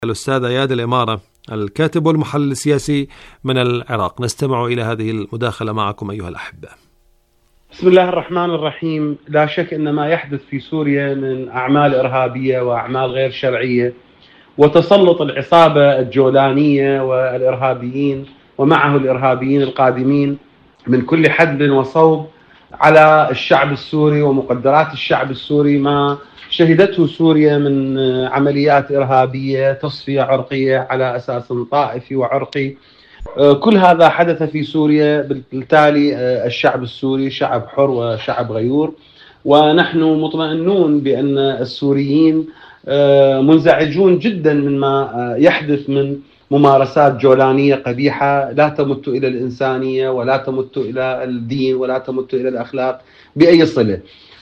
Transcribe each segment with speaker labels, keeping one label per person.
Speaker 1: الأستاذ اياد الإمارة، الكاتب والمحلل السياسي من العراق. نستمع إلى هذه المداخلة معكم أيها الأحبة.
Speaker 2: بسم الله الرحمن الرحيم. لا شك أن ما يحدث في سوريا من أعمال إرهابية وأعمال غير شرعية وتسلط العصابة الجولانية والإرهابيين ومعه الإرهابيين القادمين من كل حدب وصوب على الشعب السوري ومقدرات الشعب السوري، ما شهدته سوريا من عمليات إرهابية تصفية عرقية على أساس طائفي وعرقي. كل هذا حدث في سوريا، بالتالي الشعب السوري شعب حر وشعب غيور، ونحن مطمئنون بأن السوريين منزعجون جدا مما يحدث من ممارسات جولانية قبيحة لا تمت إلى الإنسانية ولا تمت إلى الدين ولا تمت إلى الأخلاق بأي صلة.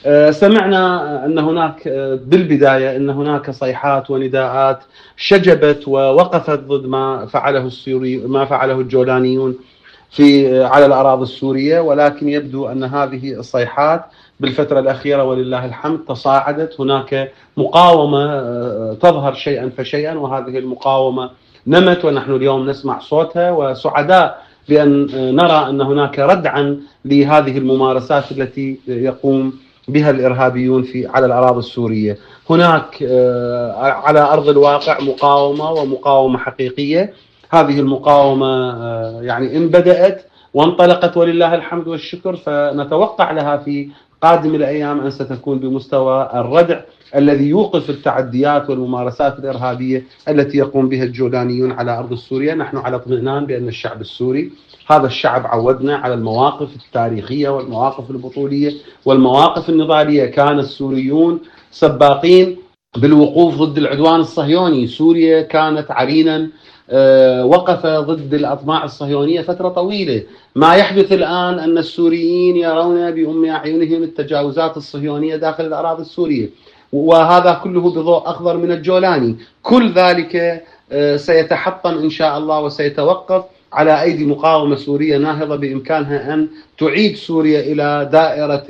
Speaker 2: سمعنا أن هناك بالبداية أن هناك صيحات ونداءات شجبت ووقفت ضد ما فعله السوري، ما فعله الجولانيون على الأراضي السورية، ولكن يبدو أن هذه الصيحات بالفترة الأخيرة ولله الحمد تصاعدت. هناك مقاومة تظهر شيئا فشيئا، وهذه المقاومة نمت ونحن اليوم نسمع صوتها، وسعداء بأن نرى أن هناك ردعا لهذه الممارسات التي يقوم بها الإرهابيون على الأراضي السورية. هناك على أرض الواقع مقاومة ومقاومة حقيقية. هذه المقاومة يعني إن بدأت وانطلقت ولله الحمد والشكر، فنتوقع لها في قادم الأيام أن ستكون بمستوى الردع الذي يوقف التعديات والممارسات الإرهابية التي يقوم بها الجولانيون على أرض سوريا. نحن على اطمئنان بأن الشعب السوري، هذا الشعب عودنا على المواقف التاريخية والمواقف البطولية والمواقف النضالية. كان السوريون سباقين بالوقوف ضد العدوان الصهيوني. سوريا كانت عرينا وقف ضد الأطماع الصهيونية فترة طويلة. ما يحدث الآن أن السوريين يرون بأم أعينهم التجاوزات الصهيونية داخل الأراضي السورية، وهذا كله بضوء أخضر من الجولاني. كل ذلك سيتحطم إن شاء الله وسيتوقف على أيدي مقاومة سورية ناهضة بإمكانها أن تعيد سوريا إلى دائرة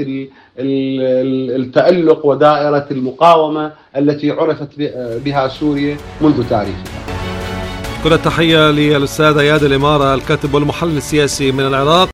Speaker 2: التألق ودائرة المقاومة التي عرفت بها سوريا منذ تاريخها.
Speaker 1: كل التحية للأستاذ اياد الإمارة، الكاتب والمحلل السياسي من العراق.